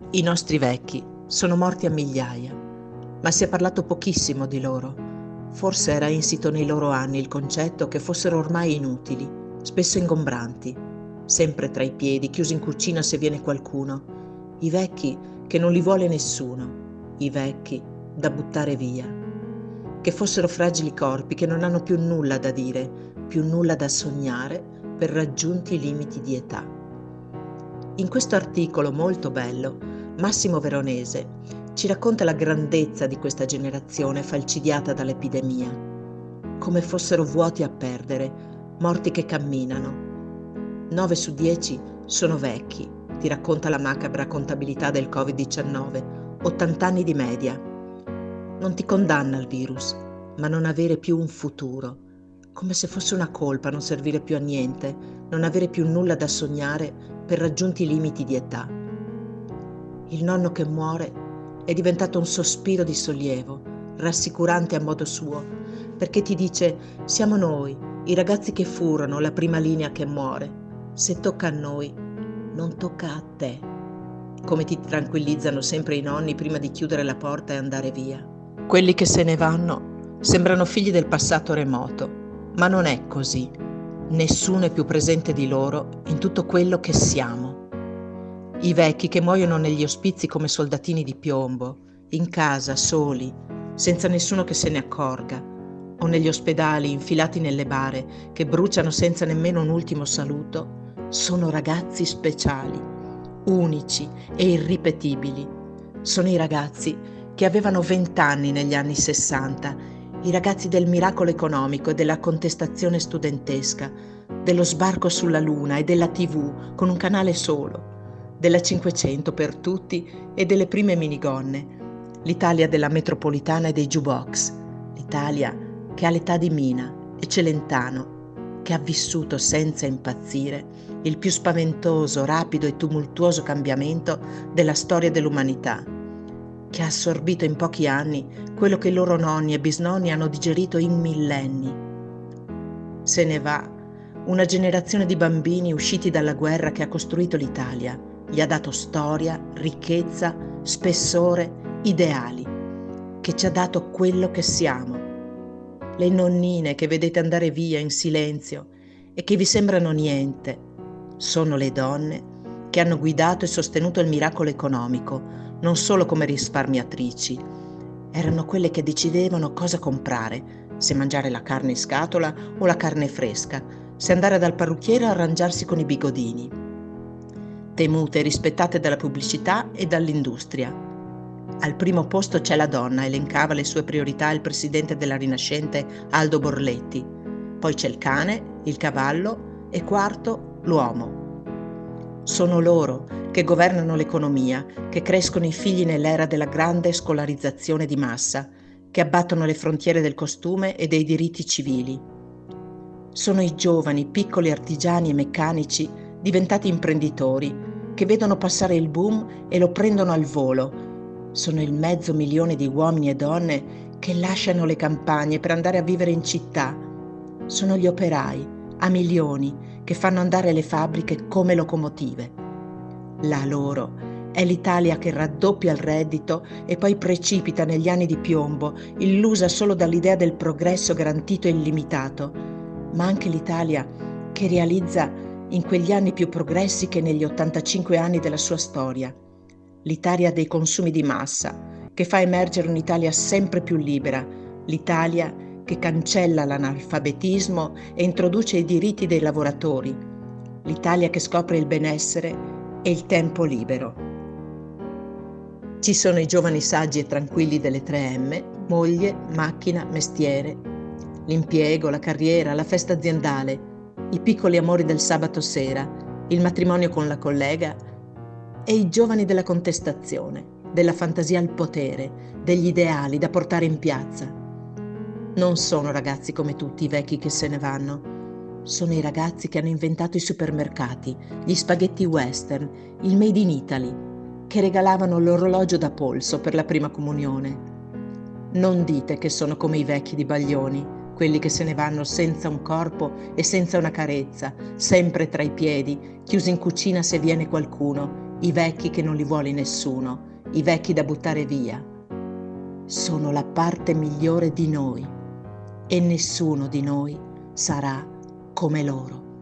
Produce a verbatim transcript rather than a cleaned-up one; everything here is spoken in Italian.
I nostri vecchi sono morti a migliaia, ma si è parlato pochissimo di loro. Forse era insito nei loro anni il concetto che fossero ormai inutili, spesso ingombranti, sempre tra i piedi, chiusi in cucina se viene qualcuno. I vecchi che non li vuole nessuno, i vecchi da buttare via. Che fossero fragili corpi che non hanno più nulla da dire, più nulla da sognare per raggiunti limiti di età. In questo articolo molto bello, Massimo Veronese ci racconta la grandezza di questa generazione falcidiata dall'epidemia, come fossero vuoti a perdere, morti che camminano. nove su dieci sono vecchi, ti racconta la macabra contabilità del covid diciannove, ottanta anni di media. Non ti condanna il virus, ma non avere più un futuro, come se fosse una colpa non servire più a niente, non avere più nulla da sognare per raggiunti limiti di età. Il nonno che muore è diventato un sospiro di sollievo, rassicurante a modo suo, perché ti dice: siamo noi, i ragazzi che furono, la prima linea che muore. Se tocca a noi, non tocca a te. Come ti tranquillizzano sempre i nonni prima di chiudere la porta e andare via. Quelli che se ne vanno sembrano figli del passato remoto, ma non è così. Nessuno è più presente di loro in tutto quello che siamo. I vecchi che muoiono negli ospizi come soldatini di piombo, in casa, soli, senza nessuno che se ne accorga, o negli ospedali infilati nelle bare che bruciano senza nemmeno un ultimo saluto, sono ragazzi speciali, unici e irripetibili. Sono i ragazzi che avevano vent'anni negli anni sessanta, i ragazzi del miracolo economico e della contestazione studentesca, dello sbarco sulla Luna e della tivù con un canale solo, della cinquecento per tutti e delle prime minigonne, l'Italia della metropolitana e dei jukebox, l'Italia che ha l'età di Mina e Celentano, che ha vissuto senza impazzire il più spaventoso, rapido e tumultuoso cambiamento della storia dell'umanità, che ha assorbito in pochi anni quello che i loro nonni e bisnonni hanno digerito in millenni. Se ne va una generazione di bambini usciti dalla guerra che ha costruito l'Italia, gli ha dato storia, ricchezza, spessore, ideali, che ci ha dato quello che siamo. Le nonnine che vedete andare via in silenzio e che vi sembrano niente, sono le donne che hanno guidato e sostenuto il miracolo economico, non solo come risparmiatrici. Erano quelle che decidevano cosa comprare, se mangiare la carne in scatola o la carne fresca, se andare dal parrucchiere o arrangiarsi con i bigodini. Temute e rispettate dalla pubblicità e dall'industria. Al primo posto c'è la donna, elencava le sue priorità il presidente della Rinascente Aldo Borletti. Poi c'è il cane, il cavallo e quarto l'uomo. Sono loro che governano l'economia, che crescono i figli nell'era della grande scolarizzazione di massa, che abbattono le frontiere del costume e dei diritti civili. Sono i giovani, piccoli artigiani e meccanici diventati imprenditori, che vedono passare il boom e lo prendono al volo. Sono il mezzo milione di uomini e donne che lasciano le campagne per andare a vivere in città. Sono gli operai, a milioni, che fanno andare le fabbriche come locomotive. La loro è l'Italia che raddoppia il reddito e poi precipita negli anni di piombo, illusa solo dall'idea del progresso garantito e illimitato, ma anche l'Italia che realizza in quegli anni più progressi che negli ottantacinque anni della sua storia. L'Italia dei consumi di massa, che fa emergere un'Italia sempre più libera, l'Italia che cancella l'analfabetismo e introduce i diritti dei lavoratori, l'Italia che scopre il benessere e il tempo libero. Ci sono i giovani saggi e tranquilli delle tre emme, moglie, macchina, mestiere, l'impiego, la carriera, la festa aziendale, i piccoli amori del sabato sera, il matrimonio con la collega e i giovani della contestazione, della fantasia al potere, degli ideali da portare in piazza. Non sono ragazzi come tutti i vecchi che se ne vanno, sono i ragazzi che hanno inventato i supermercati, gli spaghetti western, il made in Italy, che regalavano l'orologio da polso per la prima comunione. Non dite che sono come i vecchi di Baglioni, quelli che se ne vanno senza un corpo e senza una carezza, sempre tra i piedi, chiusi in cucina se viene qualcuno, i vecchi che non li vuole nessuno, i vecchi da buttare via. Sono la parte migliore di noi e nessuno di noi sarà come loro.